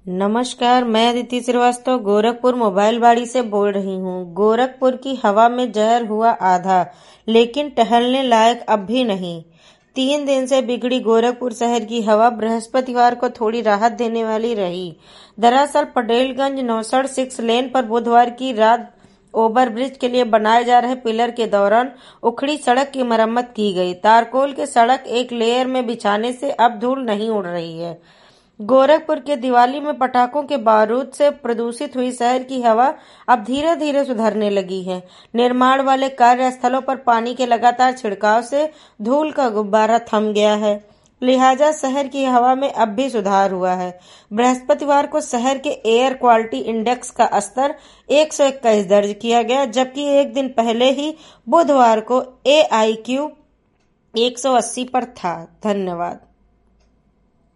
नमस्कार, मैं अदिति श्रीवास्तव गोरखपुर मोबाइल बाड़ी से बोल रही हूँ। गोरखपुर की हवा में जहर हुआ आधा, लेकिन टहलने लायक अब भी नहीं। 3 दिन से बिगड़ी गोरखपुर शहर की हवा बृहस्पतिवार को थोड़ी राहत देने वाली रही। दरअसल पटेलगंज नौसड़ 6 लेन पर बुधवार की रात ओवरब्रिज के लिए बनाए जा रहे पिलर के दौरान उखड़ी सड़क की मरम्मत की गई। तारकोल के सड़क एक लेयर में बिछाने से अब धूल नहीं उड़ रही है। गोरखपुर के दिवाली में पटाखों के बारूद से प्रदूषित हुई शहर की हवा अब धीरे धीरे सुधरने लगी है। निर्माण वाले कार्यस्थलों पर पानी के लगातार छिड़काव से धूल का गुब्बारा थम गया है, लिहाजा शहर की हवा में अब भी सुधार हुआ है। बृहस्पतिवार को शहर के एयर क्वालिटी इंडेक्स का स्तर 121 दर्ज किया गया, जबकि एक दिन पहले ही बुधवार को AIQ 180 पर था। धन्यवाद।